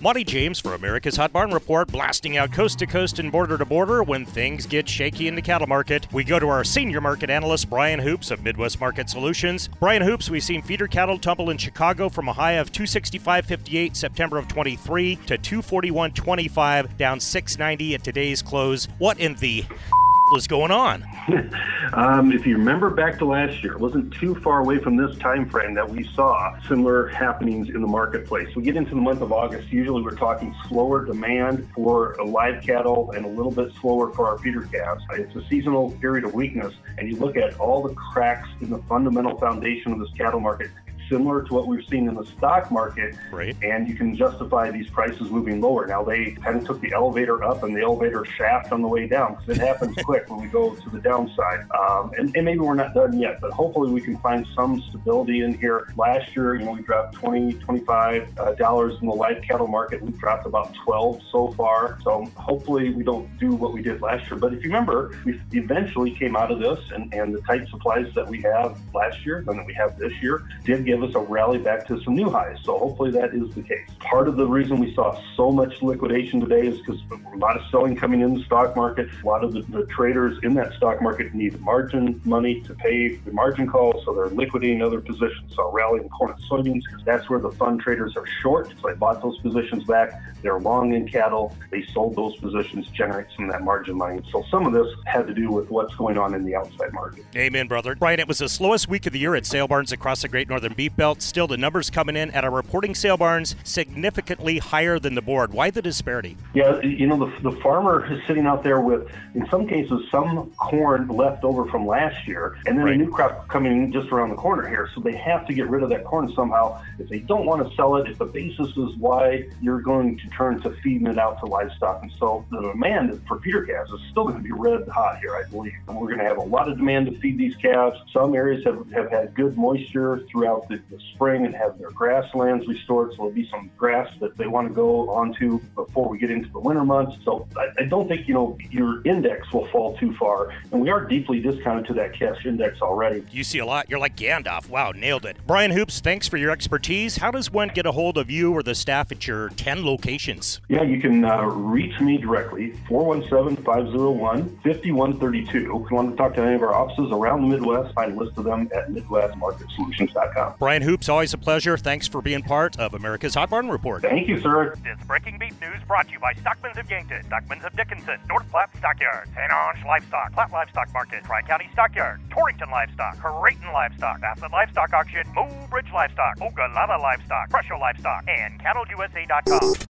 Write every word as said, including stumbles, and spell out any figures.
Monty James for America's Hot Barn Report, blasting out coast to coast and border to border when things get shaky in the cattle market. We go to our senior market analyst, Brian Hoops of Midwest Market Solutions. Brian Hoops, we've seen feeder cattle tumble in Chicago from a high of two sixty-five fifty-eight September of twenty-three to two forty-one twenty-five, down six ninety at today's close. What in the is going on? um, if you remember back to last year, it wasn't too far away from this time frame that we saw similar happenings in the marketplace. We get into the month of August, usually we're talking slower demand for live cattle and a little bit slower for our feeder calves. It's a seasonal period of weakness, and you look at all the cracks in the fundamental foundation of this cattle market, similar to what we've seen in the stock market, right. And you can justify these prices moving lower. Now, they kind of took the elevator up and the elevator shaft on the way down, because it happens quick when we go to the downside. Um, and, and maybe we're not done yet, but hopefully we can find some stability in here. Last year, you know, we dropped twenty, twenty-five uh, dollars in the live cattle market. We've dropped about twelve so far. So hopefully we don't do what we did last year. But if you remember, we eventually came out of this, and, and the tight supplies that we have last year and that we have this year did give us a rally back to some new highs. So hopefully that is the case. Part of the reason we saw so much liquidation today is because a lot of selling coming in the stock market. A lot of the, the traders in that stock market need margin money to pay the margin calls, so they're liquidating other positions. So rallying corn and soybeans, because that's where the fund traders are short. So they bought those positions back. They're long in cattle. They sold those positions, generate some of that margin money. So some of this had to do with what's going on in the outside market. Amen, brother. Brian, it was the slowest week of the year at sale barns across the Great Northern Beef Belt. Still, the numbers coming in at our reporting sale barns significantly higher than the board. Why the disparity? Yeah, you know, the, the farmer is sitting out there with, in some cases, some corn left over from last year, and then right. a new crop coming just around the corner here. So they have to get rid of that corn somehow. If they don't want to sell it, if the basis is why, you're going to turn to feeding it out to livestock. And so the demand for feeder calves is still going to be red hot here, I believe. And we're going to have a lot of demand to feed these calves. Some areas have, have had good moisture throughout the, the spring and have their grasslands restored, so there'll be some grass that they want to go onto before we get into the winter months. So I, I don't think, you know, your index will fall too far, and we are deeply discounted to that cash index already. You see a lot. You're like Gandalf. Wow, nailed it. Brian Hoops, thanks for your expertise. How does one get a hold of you or the staff at your ten locations? Yeah, you can uh, reach me directly, four one seven, five oh one, five one three two. If you want to talk to any of our offices around the Midwest, find a list of them at midwest market solutions dot com. Brian Hoops, always a pleasure. Thanks for being part of America's Hot Barn Report. Thank you, sir. This breaking beef news brought to you by Stockman's of Yankton, Stockman's of Dickinson, North Platte Stockyards, Saint Ange Livestock, Platte Livestock Market, Tri-County Stockyards, Torrington Livestock, Creighton Livestock, Bassett Livestock Auction, Mobridge Livestock, Ogallala Livestock, Prussia Livestock, and cattle U S A dot com.